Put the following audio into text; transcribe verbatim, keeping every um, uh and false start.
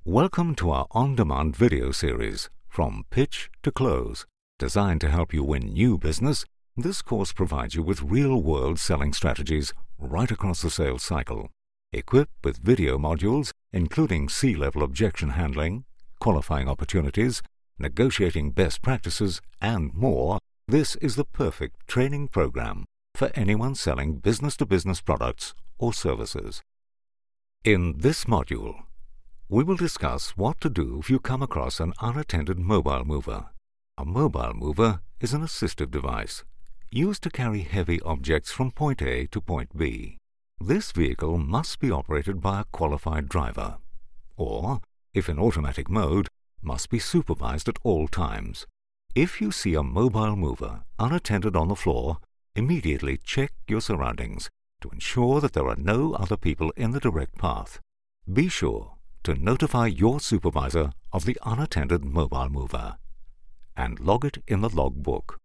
Welcome to our on-demand video series, From Pitch to Close. Designed to help you win new business, this course provides you with real-world selling strategies right across the sales cycle. Equipped with video modules, including C-level objection handling, qualifying opportunities, negotiating best practices, and more, this is the perfect training program for anyone selling business-to-business products or services. In this module, we will discuss what to do if you come across an unattended mobile mover. A mobile mover is an assistive device used to carry heavy objects from point A to point B. This vehicle must be operated by a qualified driver, or, if in automatic mode, must be supervised at all times. If you see a mobile mover unattended on the floor, immediately check your surroundings to ensure that there are no other people in the direct path. Be sure to notify your supervisor of the unattended mobile mover and log it in the logbook.